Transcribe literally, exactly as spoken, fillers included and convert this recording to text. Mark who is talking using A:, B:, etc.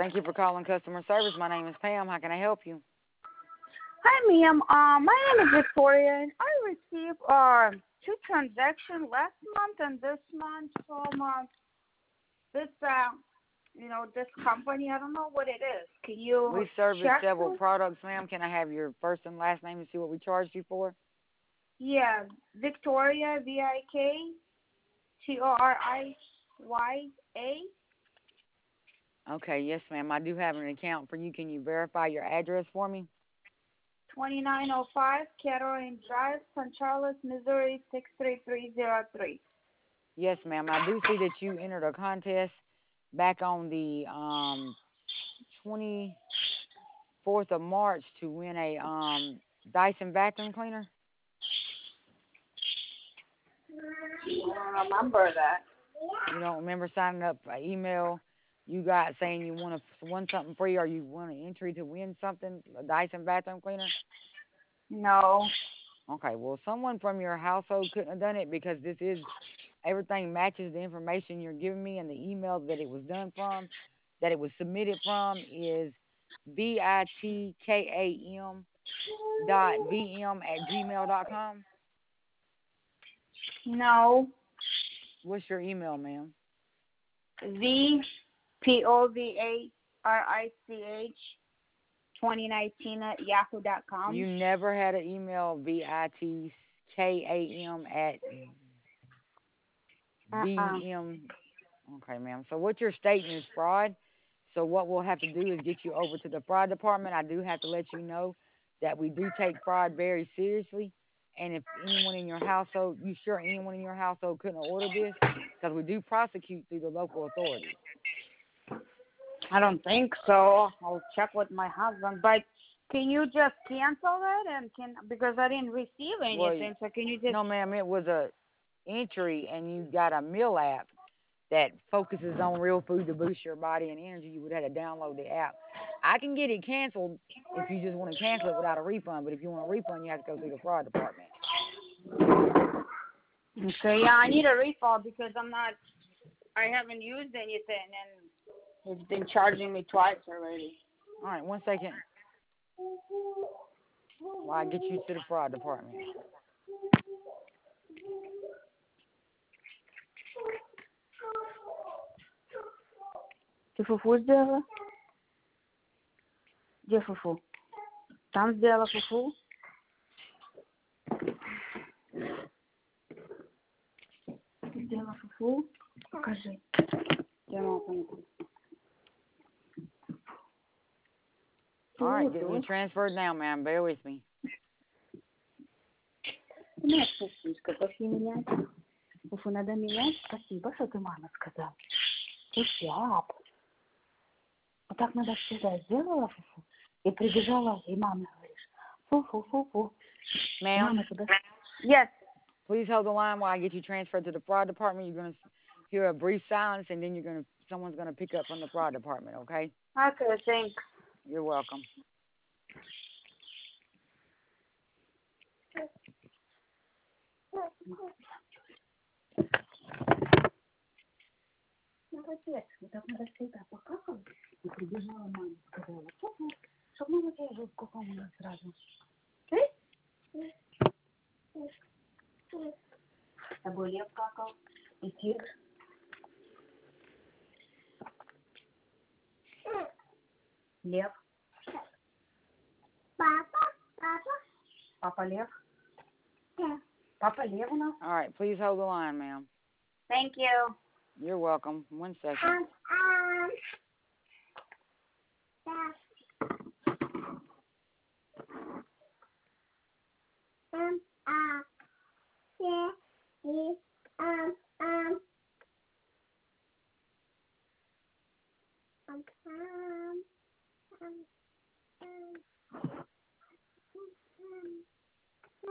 A: Thank you for calling customer service. My name is Pam. How can I help you?
B: Hi, ma'am. Um, my name is Victoria, and I received uh, two transactions last month and this month from uh, this, uh, you know, this company. I don't know what it is. Can you
A: We service
B: check?
A: several products, ma'am. Can I have your first and last name and see what we charged you for?
B: Yeah, Victoria, V I K T O R I Y A.
A: Okay, yes, ma'am. I do have an account for you. Can you verify your address for me?
B: twenty-nine oh five Caroline Drive, Saint Charles, Missouri, six three three zero three.
A: Yes, ma'am. I do see that you entered a contest back on the um twenty-fourth of March to win a um Dyson vacuum cleaner.
B: I don't remember that.
A: You don't remember signing up an email you got saying you want to win something free or you want an entry to win something, a Dyson vacuum cleaner?
B: No.
A: Okay, well, someone from your household couldn't have done it because this is everything matches the information you're giving me, and the email that it was done from, that it was submitted from, is v i t k a m dot v m at gmail dot com.
B: No.
A: What's your email, ma'am?
B: V P O V A R I C H twenty nineteen at yahoo dot com.
A: You never had an email v i t k a m at
B: Uh-uh.
A: v m. Okay, ma'am. So what you're stating is fraud. So what we'll have to do is get you over to the fraud department. I do have to let you know that we do take fraud very seriously. And if anyone in your household, you sure anyone in your household couldn't order this? Because we do prosecute through the local authorities.
B: I don't think so. I'll check with my husband. But can you just cancel it and can because I didn't receive anything.
A: Well,
B: So can you just?
A: no, ma'am. It was a entry, and you got a meal app that focuses on real food to boost your body and energy. You would have to download the app. I can get it canceled if you just want to cancel it without a refund. But if you want a refund, you have to go through the fraud department.
B: Okay, yeah, I need a refund because I'm not. I haven't used anything and it's been charging me twice already.
A: All right, one second. While I get you to the fraud department.
B: Ты фуфу сделала? Где фуфу? Там сделала фуфу? Ты сделала фуфу? Покажи. Я могу понять.
A: All right, getting you transferred now, ma'am. Bear with me.
B: Нет, фуфуська, пошли менять. Фуфу надо менять. Спасибо, что ты мама сказала. Пусяп. Вот так надо всегда сделала фуфу. И прибежала, и маме говоришь. Фу-фу-фу-фу.
A: Ma'am?
B: Yes.
A: Please hold the line while I get you transferred to the fraud department. You're going to hear a brief silence, and then you're going to someone's going to pick up from the fraud department, okay?
B: Okay, thanks.
A: You're welcome.
B: Молодец, вот так надо всегда покакала. И прибежала мама, сказала, фу-фу, чтоб мама тебя жутко помыла сразу. С тобой лев какал и тигр. Лев. Папа, папа. Папа лев. Yeah. Papa лев у нас.
A: All right, please hold the line, ma'am.
B: Thank you.
A: You're welcome. One second.
B: Um, um, um, uh, yeah, yeah, um, um, um, um, um, um, um,